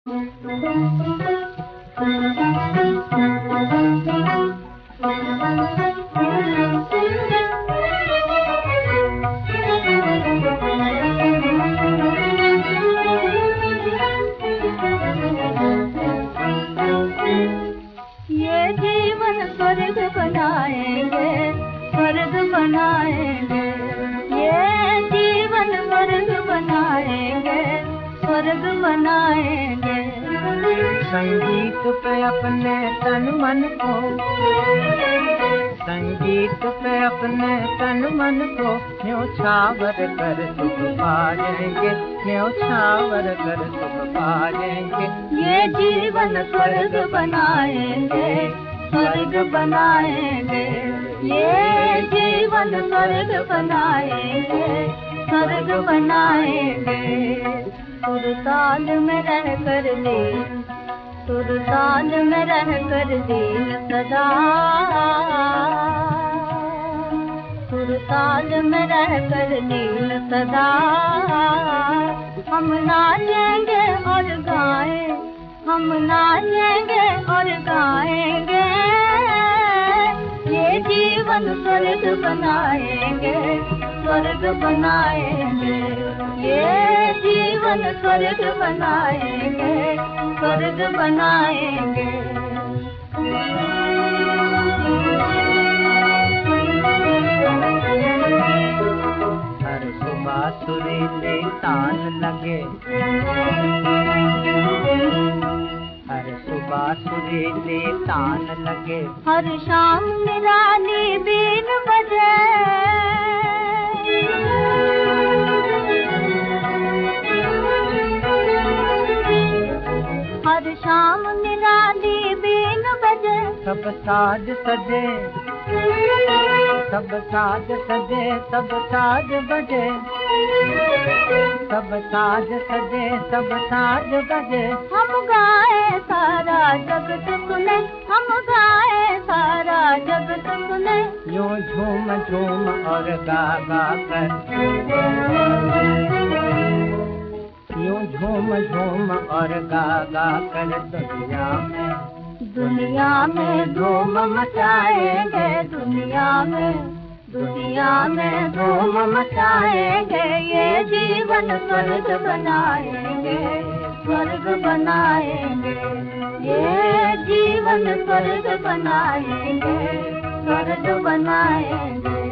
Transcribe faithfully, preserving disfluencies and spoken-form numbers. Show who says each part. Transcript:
Speaker 1: स्वर्ग बनाएंगे, स्वर्ग बनाएंगे, ये जीवन स्वर्ग बनाएंगे, स्वर्ग बनाएंगे।
Speaker 2: संगीत पे अपने तन मन को, संगीत पे अपने तन मन को न्योछावर कर सुख पाएंगे, न्योछावर कर सुख पाएंगे।
Speaker 1: ये जीवन स्वर्ग बनाएंगे, स्वर्ग बनाएंगे, ये जीवन स्वर्ग बनाएंगे, स्वर्ग बनाएंगे। सुर ताल में रह कर लीन, सुर ताल में रह कर लीन सदा, सुर ताल में रह कर लीन सदा। हम नाचेंगे और गाएं, हम नाचेंगे और गाएंगे, ये जीवन स्वर्ग बनाएंगे, स्वर्ग बनाएंगे, ये जीवन स्वर्ग बनाएंगे, स्वर्ग बनाएंगे।
Speaker 2: हर सुबह सुरीले तान लगे, हर सुबह सुरीले तान लगे,
Speaker 1: हर शाम निराली बीन बजे, हर शाम निराली बीन बजे।
Speaker 2: सब साज सजे, सब साज सजे, सब साज बजे, सब साज सजे, सब साज बजे।
Speaker 1: हम गाए सारा जगत सुने, हम गाए सारा जगत सुने,
Speaker 2: यूं झूम झूम और गा गा कर, यूं झूम झूम और गा गा कर दुनिया में,
Speaker 1: दुनिया में धूम मचाएंगे, दुनिया में, दुनिया में धूम मचाएंगे। ये जीवन स्वर्ग बनाएंगे, स्वर्ग बनाएंगे, ये जीवन स्वर्ग बनाएंगे, स्वर्ग बनाएंगे।